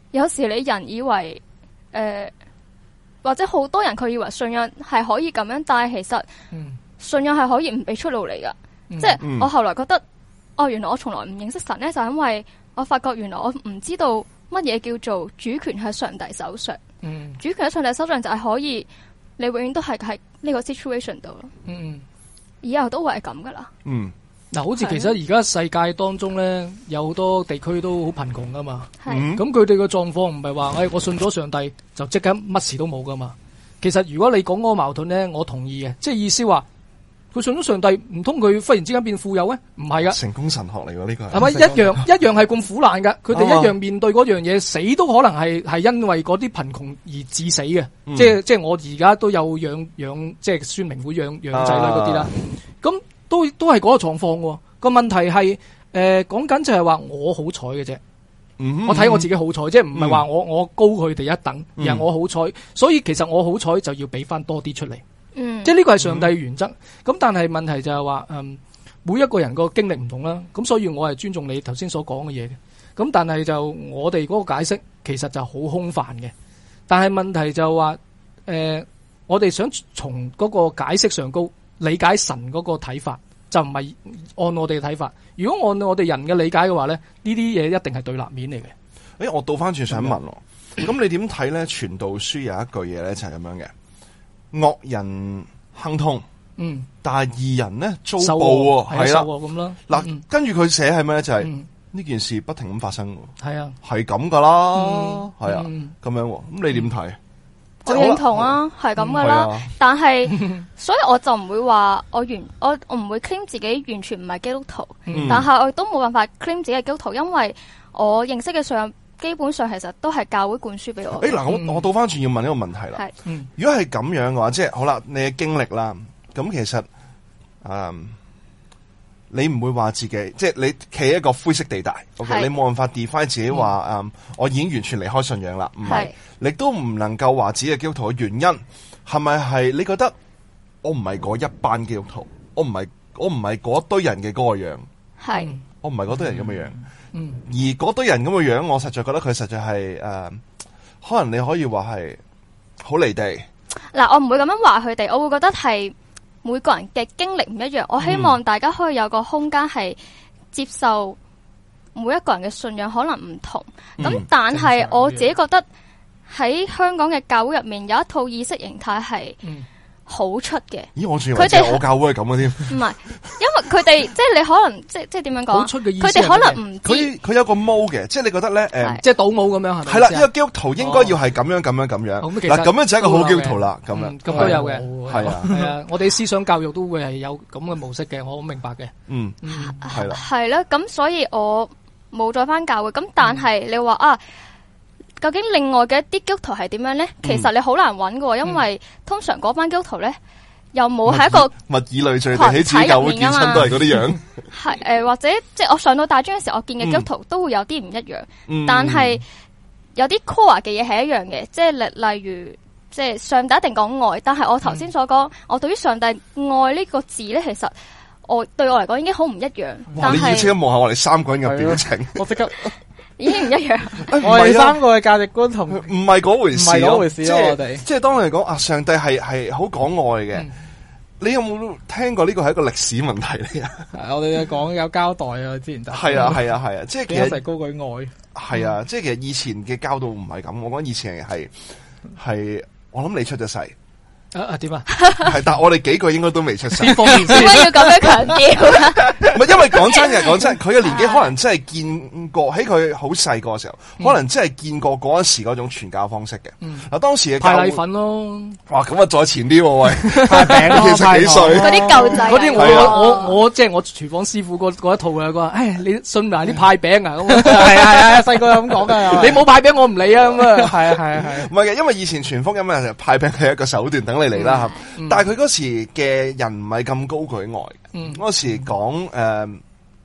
有時你人以為誒、呃，或者好多人佢以為信仰係可以咁樣，但係其實信仰係可以唔俾出路嚟噶。嗯、即係我後來覺得，哦，原來我從來唔認識神咧，就係因為我發覺原來我唔知道乜嘢叫做主權喺上帝手上。嗯、主權喺上帝手上就係可以，你永遠都係喺呢個 situation 度咯。嗯，以後都會係咁噶啦。 嗯。 嗱，好似其實而家世界當中咧，有好多地區都好貧窮噶嘛。 係。 咁佢哋嘅狀況唔係話，誒，我信咗上帝就即刻乜事都冇噶嘛。其實如果你講嗰個矛盾咧，我同意嘅，即係意思話，佢信咗上帝，唔通佢忽然之間變富有咧？唔係噶。成功神學嚟喎呢個係。 係咪一樣一樣係咁苦難噶？佢哋一樣面對嗰樣嘢，死都可能係係因為嗰啲貧窮而致死嘅。嗯、即係即係我而家都有養養，即係宣明會養養仔女嗰啲啦。咁、啊。都都係嗰個狀況喎，個問題係誒講緊就係話我好彩嘅啫，嗯、我睇我自己好彩，即係唔係話我我高佢哋一等，而係我好彩，所以其實我好彩就要俾翻多啲出嚟，嗯、即係呢個係上帝嘅原則。咁、嗯、但係問題就係話，嗯，每一個人個經歷唔同啦，咁所以我係尊重你頭先所講嘅嘢嘅。咁但係就我哋嗰個解釋其實就好空泛嘅，但係問題就係話，誒、呃，我哋想從嗰個解釋上高。理解神嗰個睇法，就唔係按我哋嘅睇法。如果按我哋人嘅理解嘅話咧，呢啲嘢一定係對立面嚟嘅。誒、 欸，我倒翻轉想問咯，咁你點睇咧？傳道書有一句嘢咧就係咁樣嘅，惡人亨通，嗯，但係義人咧遭報，係啦咁啦。嗱、嗯，跟住佢寫係咩咧？就係、是、呢、嗯、件事不停咁發生，係啊，係咁噶啦，係、嗯、啊，咁、嗯、樣。咁你點睇？ 我認同啊，係咁噶啦。嗯、但係，所以我就唔會話我完，我我唔會 claim 自己完全唔係基督徒。嗯、但係我都冇辦法 claim 自己係基督徒，因為我認識嘅上基本上其實都係教會灌輸俾我。誒，嗱，我我倒翻轉要問一個問題啦。係，嗯、如果係咁樣嘅話，即係好啦，你嘅經歷啦，咁其實，嗯。你唔會話自己，即係你企喺一個灰色地帶 ，OK？ 你冇辦法 define 自己話，嗯，嗯，我已經完全離開信仰啦，唔係，你都唔能夠話自己係基督徒嘅原因，係咪係你覺得我唔係嗰一班基督徒，我唔係我唔係嗰堆人嘅嗰個樣，係，我唔係嗰堆人咁嘅樣，嗯，而嗰堆人咁嘅樣，我實在覺得佢實在係誒、呃，可能你可以話係好離地。 嗱，我唔會咁樣話佢哋，我會覺得係。每個人嘅經歷唔一樣，我希望大家可以有個空間係接受每一個人嘅信仰可能唔同。咁、嗯、但係我自己覺得喺香港嘅教會入面有一套意識形態係好出嘅。咦，我仲以為我教會係咁嘅添。唔係，因為佢哋即係你可能即係即係點樣講？好出嘅意思。佢哋可能唔佢佢有個毛嘅，即係你覺得咧誒， 即係倒模咁樣係咪？ 係啦，呢個基督徒應該要係咁樣咁樣咁樣。嗱，咁樣就係一個好基督徒啦。咁樣咁都有嘅。 係啊係啊，我哋思想教育都會係有咁嘅模式嘅，我好明白嘅。 嗯，係啦。 係啦，咁所以我冇再翻教會。咁但係你話啊，究竟另外嘅一啲基督徒係點樣咧？其實你好難揾嘅，因為通常嗰班基督徒咧。又冇喺一個物以類聚，喺自己教會見親都係嗰啲樣。 係誒，或者即係我上到大專嘅時候，我見嘅基督徒都會有啲唔一樣。嗯、但係有啲 core 嘅嘢係一樣嘅，即係例例如，即係上帝一定講愛。但係我頭先所講，嗯、我對於上帝愛呢個字咧，其實我對我嚟講已經好唔一樣。 哇！你要即刻望下我哋三個人嘅表情， 我即刻。 已經唔一樣， 我哋三個嘅價值觀同唔係嗰回事， 唔係嗰回事咯。我哋即係當你講啊，上帝係係好講愛嘅。你有冇聽過呢個係一個歷史問題嚟啊？ 我哋講有交代啊，之前就係啊係啊係啊，即係其實一齊高舉愛。 係啊，即係其實以前嘅教導唔係咁。我講以前係係，我諗你出咗世。 啊啊點啊？ 係，但係我哋幾個應該都未出世。 邊方面先？ 點解要咁樣強調？ 唔係，因為講真嘅，講真，佢嘅年紀可能真係見過喺佢好細個嘅時候，嗯、可能真係見過嗰陣時嗰種傳教方式嘅。嗱、嗯，當時嘅派禮粉咯， 哇，咁啊再前啲喎，喂， 派餅咯， 其實幾歲？ 嗰啲舊仔， 嗰啲我、啊、我我，我即係我廚房師傅嗰嗰一套嘅，佢話，唉，你信埋啲派餅啊？咁係啊係啊，細個咁講噶，你冇派餅我唔理啊咁啊，係啊係啊係。唔係嘅，因為以前傳福音啊，派餅係一個手段，等你嚟啦。嗯、但係佢嗰時嘅人唔係咁高舉愛，嗰、嗯、時講誒、呃，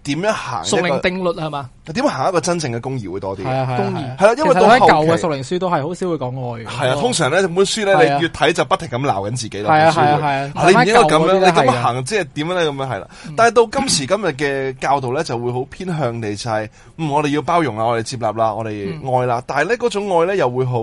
點樣行屬靈定律係嘛？ 點樣行一個真正嘅公義會多啲？ 係啊係啊， 公義係啦，因為到喺後舊嘅期屬靈書都係好少會講愛嘅。 係啊，通常咧本書咧，你越睇就不停咁鬧緊自己啦。 係啊係啊係啊， 你唔應該咁樣，你咁樣係行即係點樣咧？咁樣係啦。但係到今時今日嘅教導咧，就會好偏向地就係，嗯，我哋要包容啦，我哋接納啦，我哋愛啦。但係咧嗰種愛咧又會好，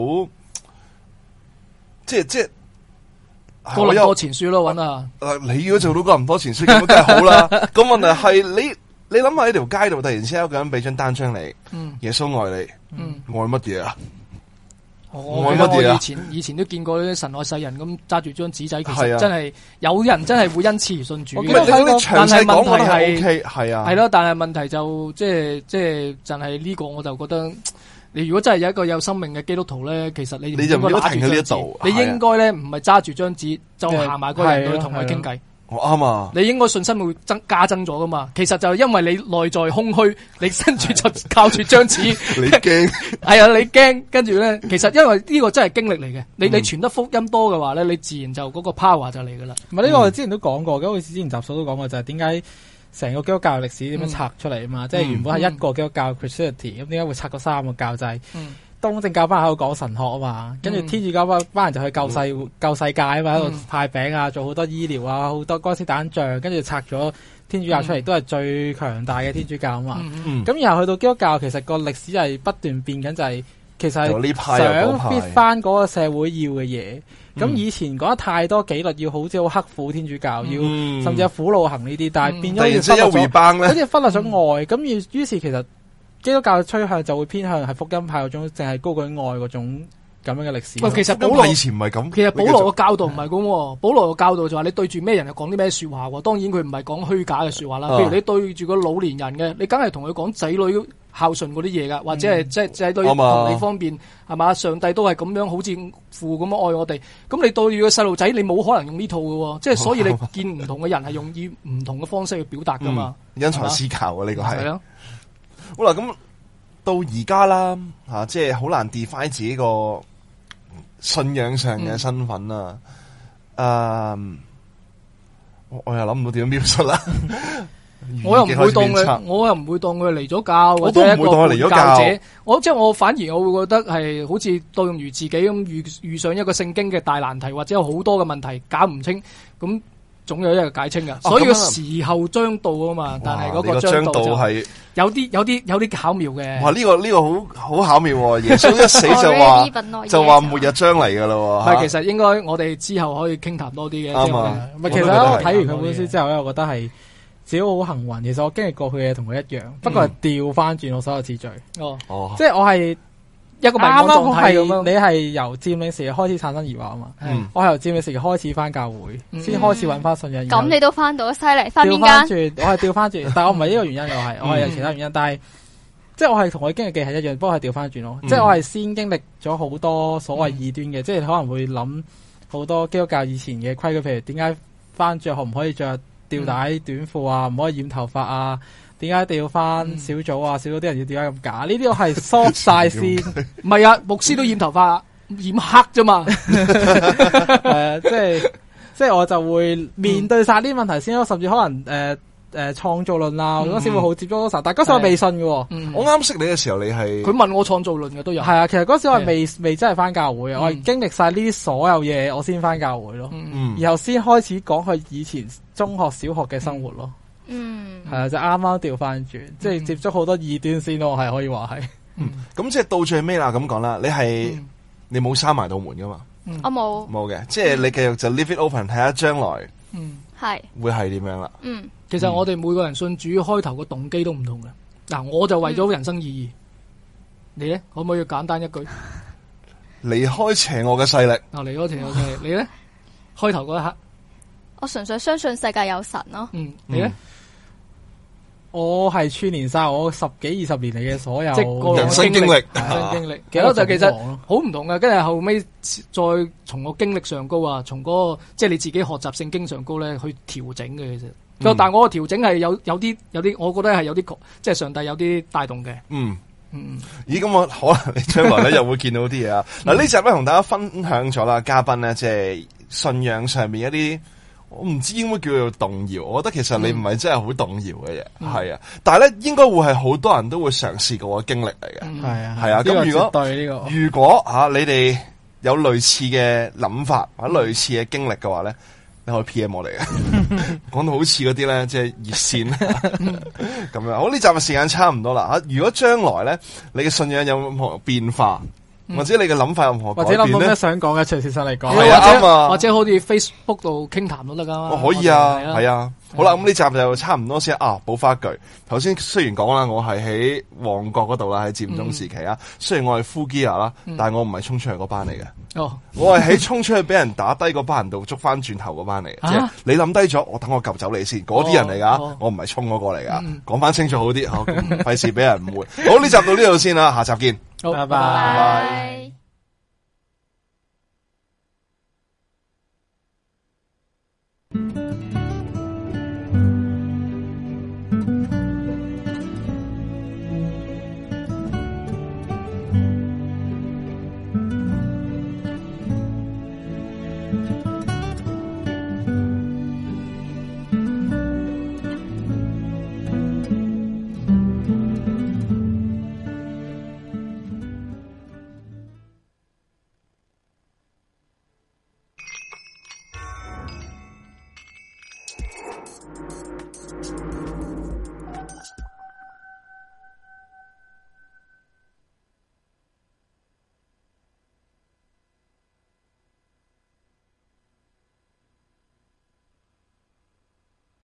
即係即係。 哥林多前書咯，揾啊！ 誒，你如果做到哥林多前書咁，梗係好啦。咁問題係你，你諗下喺條街度突然之間有個人俾張單張你， 嗯、耶穌愛你， 嗯、 愛乜嘢啊？ 我記得我以前以前都見過啲神愛世人咁揸住張紙仔，其實真係有人真係會因此而信主嘅。 但係問題係係啊， 係咯，但係問題就即係即係就係呢個，我就覺得。你如果真係有一個有生命嘅基督徒咧，其實你你就唔應該停喺呢一度， 你應該咧唔係揸住張紙就行埋個人去同佢傾偈。 我啱啊！ 你應該信心會增加增咗噶嘛？其實就係因為你內在空虛，你身處就靠住張紙， 你驚係啊！你驚，跟住咧，其實因為呢個真係經歷嚟嘅。你你傳得福音多嘅話咧，你自然就嗰個 power 就嚟噶啦。 唔係呢個我之前都講過，咁好似之前集數都講過，就係點解成個基督教歷史點樣拆出嚟啊嘛？嗯、即係原本係一個基督教 Christianity，咁點解會拆過三個教制？嗯、東正教班喺度講神學啊嘛，跟住、嗯、天主教班班人就去救世、嗯、救世界啊嘛，喺度派餅啊，做好多醫療啊，好多哥斯坦像，跟住拆咗天主教出嚟，嗯、都係最強大嘅天主教啊嘛。咁、嗯嗯、然後去到基督教，其實個歷史係不斷變緊，就係、是、其實係想 fit 翻嗰個社會要嘅嘢。咁、嗯、以前講得太多紀律，要好似好刻苦天主教，要、嗯、甚至有苦路行呢啲，但係變咗要忽略咗，好似忽略咗愛。咁於於是其實基督教嘅趨向就會偏向係福音派嗰種，淨係高舉愛嗰種咁樣嘅歷史。 其實保羅以前唔係咁。 其實保羅嘅教導唔係咁。保羅嘅教導就話你對住咩人就講啲咩說話。當然佢唔係講虛假嘅說話啦。譬、啊、如你對住個老年人嘅，你梗係同佢講仔女孝順嗰啲嘢噶，或者係即係即係對同你方面係嘛？上帝都係咁樣，好似父咁樣愛我哋。咁你對住個細路仔，你冇可能用呢套嘅，即係所以你見唔同嘅人係用以唔同嘅方式去表達噶嘛。 嗯、因材施教啊，呢個係。 係咯。 好啦，咁到而家啦，吓即係好難 define 自己個信仰上嘅身份啦。誒、嗯，um, 我我又諗唔到點樣描述啦。 我又唔會當佢，我又唔會當佢離咗教，或者一個叛教者。我即係我反而我會覺得係好似當如自己咁遇遇上一個聖經嘅大難題，或者有好多嘅問題搞唔清，咁總有一日解清噶。所以個時候將到啊嘛，但係嗰個將到就係有啲有啲有啲巧妙嘅。 哇！呢個呢個好好巧妙，耶穌一死就話就話末日將嚟噶啦。唔係，其實應該我哋之後可以傾談多啲嘅。 啱啊！ 唔係，其實我睇完佢本書之後咧，我覺得係。自己好幸運，其實我經歷過佢嘅同佢一樣，不過係調翻轉我所有次序。哦，哦，即係我係一個迷惘狀態咁樣。你係由佔領時期開始產生疑惑啊嘛，嗯、我係由佔領時期開始翻教會，先、嗯、開始揾翻信仰。 咁、嗯、你都翻到犀利，翻邊間？調翻轉，我係調翻轉，但係我唔係呢個原因，又係我係有其他原因，但係即係我係同佢經歷嘅係一樣，不過係調翻轉咯。嗯、即係我係先經歷咗好多所謂異端嘅，嗯、即係可能會諗好多基督教以前嘅規矩，譬如點解翻着學唔可以着吊帶短褲啊，唔可以染頭髮啊？點解一定要翻小組啊？小組啲人要點解咁假？呢啲我係疏晒先， 唔係啊，牧師都染頭髮，染黑啫嘛。 誒，即係即係我就會面對晒啲問題先咯，甚至可能誒誒創造論啊，嗰時會好接觸嗰時候，但係嗰時我未信嘅。 我啱識你嘅時候，你係佢問我創造論嘅都有。係啊，其實嗰時我係未未真係翻教會啊，我係經歷晒呢啲所有嘢，我先翻教會咯。嗯，然後先開始講佢以前中學、小學嘅生活咯。嗯，係啊，就啱啱調翻轉，即係接觸好多異端先咯，係可以話係。 嗯，咁即係到最尾啦，咁講啦，你係你冇閂埋道門噶嘛？ 我冇冇嘅，即係你繼續就 leave it open，睇下將來， 嗯， 係會係點樣啦？ 嗯， 其實我哋每個人信主開頭個動機都唔同嘅。嗱，我就為咗人生意義，你咧可唔可以簡單一句？ 離開邪惡嘅勢力。 啊，離開邪惡嘅勢力，你咧開頭嗰一刻， 我純粹相信世界有神咯。 嗯，你咧？ 我係串聯晒我十幾二十年嚟嘅所有人生經歷， 人生經歷，其實就其實好唔同嘅。跟住後尾再從個經歷上高啊，從嗰個即係你自己學習聖經上高咧去調整嘅其實。嗯、但係我個調整係有有啲有啲，我覺得係有啲即係上帝有啲帶動嘅。嗯嗯，咦咁我可能你將來咧又會見到啲嘢啊。嗱呢集咧同大家分享咗啦，嘉賓咧即係信仰上面一啲我唔知應該叫做動搖，我覺得其實你唔係真係好動搖嘅嘢，係、嗯、啊，但係咧應該會係好多人都會嘗試過嘅經歷嚟嘅，係、嗯、啊，係啊，咁、這個、如果對呢、這個如果吓、啊、你哋有類似嘅諗法或者類似嘅經歷嘅話咧，你可以 P M 我哋嘅，講到好似嗰啲咧即係熱線咁樣。好，呢集嘅時間差唔多啦吓，如果將來咧你嘅信仰有任何變化，或者你嘅諗法有任何改變咧，或者諗到咩想講嘅，隨時上嚟講，係啊，啱啊，或者好似 Facebook 度傾談都得噶嘛。可以啊，係啊。好啦，咁呢集就差唔多先啊。補翻一句，頭先雖然講啦，我係喺旺角嗰度啦，喺佔中時期啊。雖然我係 full gear 啦，但係我唔係衝出去嗰班嚟嘅。哦，我係喺衝出去俾人打低嗰班人度捉翻轉頭嗰班嚟嘅。即係你諗低咗，我等我救走你先。嗰啲人嚟噶，我唔係衝嗰個嚟噶。講翻清楚好啲，好，費事俾人誤會。好，呢集到呢度先啦，下集見。好，拜拜。拜拜。